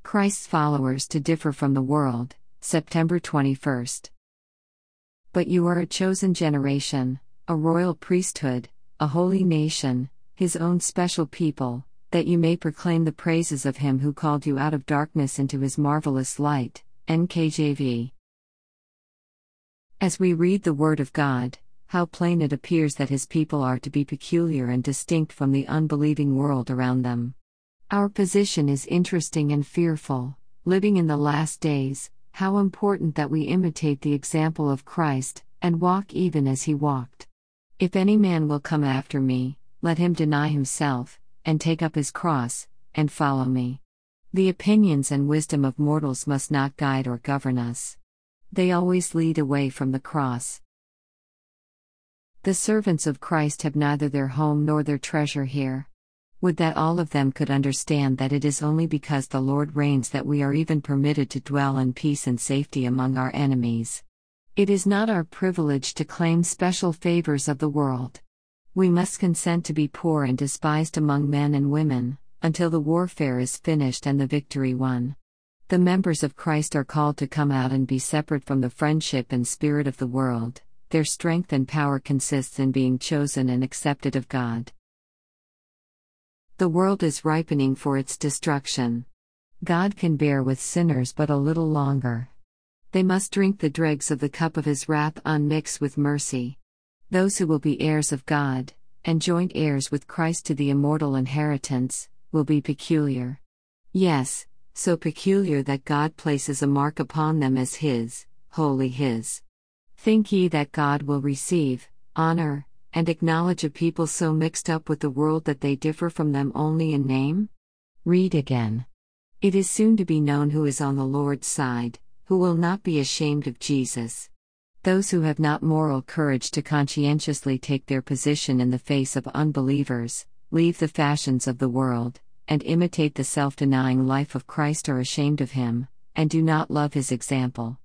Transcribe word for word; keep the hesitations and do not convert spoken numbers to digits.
Christ's followers to differ from the world, September twenty-first. But you are a chosen generation, a royal priesthood, a holy nation, His own special people, that you may proclaim the praises of Him who called you out of darkness into His marvelous light. N K J V. As we read the Word of God, how plain it appears that His people are to be peculiar and distinct from the unbelieving world around them. Our position is interesting and fearful. Living in the last days, how important that we imitate the example of Christ, and walk even as He walked. If any man will come after me, let him deny himself, and take up his cross, and follow me. The opinions and wisdom of mortals must not guide or govern us. They always lead away from the cross. The servants of Christ have neither their home nor their treasure here. Would that all of them could understand that it is only because the Lord reigns that we are even permitted to dwell in peace and safety among our enemies. It is not our privilege to claim special favors of the world. We must consent to be poor and despised among men and women, until the warfare is finished and the victory won. The members of Christ are called to come out and be separate from the friendship and spirit of the world. Their strength and power consists in being chosen and accepted of God. The world is ripening for its destruction. God can bear with sinners but a little longer. They must drink the dregs of the cup of His wrath unmixed with mercy. Those who will be heirs of God, and joint heirs with Christ to the immortal inheritance, will be peculiar. Yes, so peculiar that God places a mark upon them as His, wholly His. Think ye that God will receive, honor, and acknowledge a people so mixed up with the world that they differ from them only in name? Read again. It is soon to be known who is on the Lord's side, who will not be ashamed of Jesus. Those who have not moral courage to conscientiously take their position in the face of unbelievers, leave the fashions of the world, and imitate the self-denying life of Christ are ashamed of Him, and do not love His example.